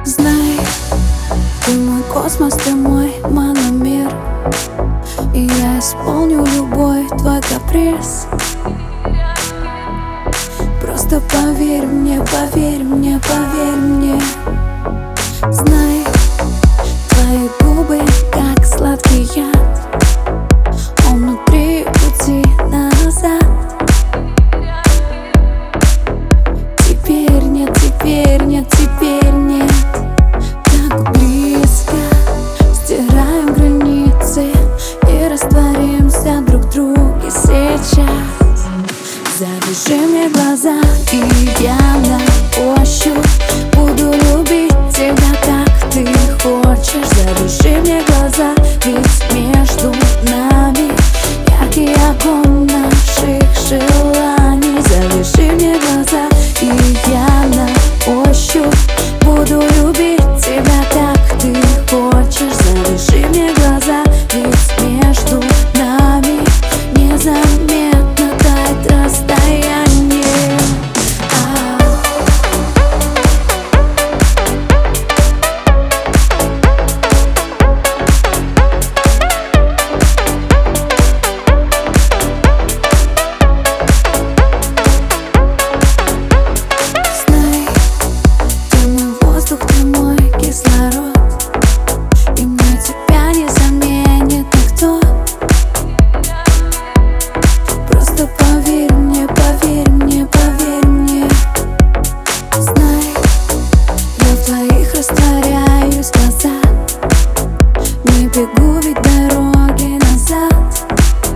Знай, ты мой космос, ты мой мономер, и я исполню любой твой каприз. Просто поверь мне, поверь мне, поверь мне. Знай, твои губы как сладкий яд, он внутри пути назад. Теперь нет, теперь нет, теперь нет. Так близко стираем границы и растворимся друг в друге сейчас. Завяжи мне глаза, и я на ощупь буду любить тебя, как ты хочешь. Завяжи мне глаза, ведь между нами яркий огонь наших желаний. Завяжи мне глаза, и я на ощупь буду любить тебя, как ты хочешь. Завяжи мне глаза, ведь между нами незаметно тает расстояние. Знай, ты мой воздух, ты мой кислород, и мне тебя не заменит никто. Просто поверь мне, поверь мне, поверь мне. Знай, я в твоих растворяюсь глазах, не бегу, ведь дороги назад.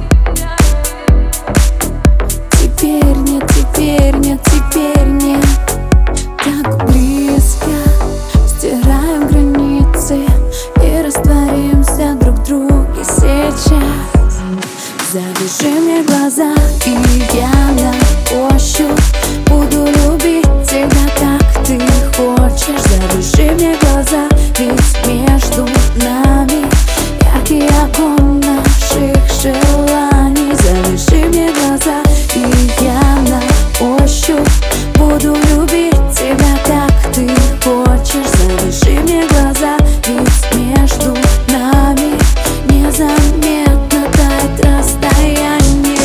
Теперь нет, теперь нет, теперь нет. Так близко стираем границы и растворимся друг в друге сейчас. Завяжи мне глаза, и я на ощупь буду любить тебя, как ты хочешь. Завяжи мне глаза, ведь между нами яркий огонь наших желаний. Завяжи мне глаза, и я на ощупь буду любить тебя, как ты хочешь. Завяжи мне глаза, ведь между нами незаметно тает расстояние.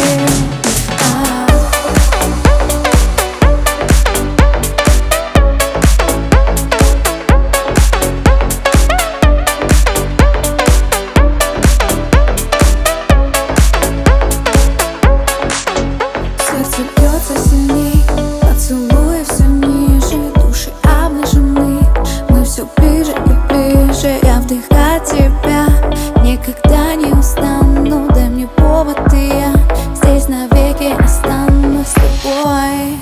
Сердце бьется сильней, поцелуи все ниже, души обнажены, мы все ближе и ближе. Я вдыхаю тебя, никогда не устану. Дай мне повод, и я здесь навеки останусь с тобой.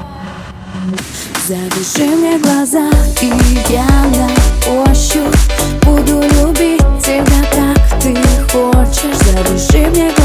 Завяжи мне глаза, и я на ощупь буду любить тебя, как ты хочешь. Завяжи мне глаза,